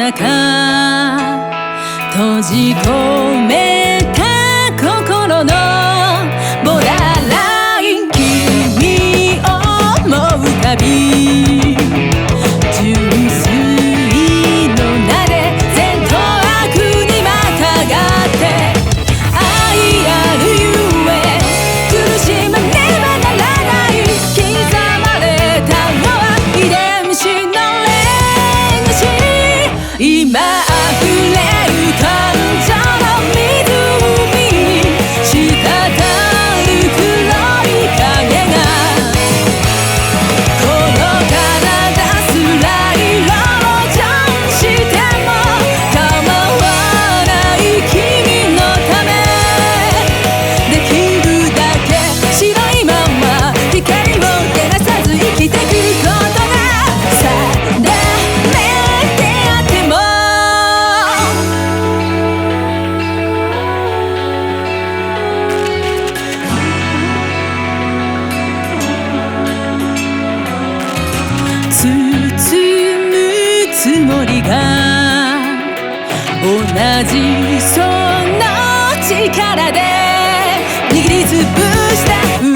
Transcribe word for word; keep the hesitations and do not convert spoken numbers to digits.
中閉じ込めた心のボーダーライン君を思うたび純粋の名で善と悪にまたがって愛あるゆえ苦しまねばならない刻まれたのは遺伝子のレガシー今溢れる感情の湖に滴る黒い影がこの体すら色をジャンしても構わない君のためできるだけ白いまま光を照らさず生きてくことが定めてあっても包むつもりが同じその力で握りつぶした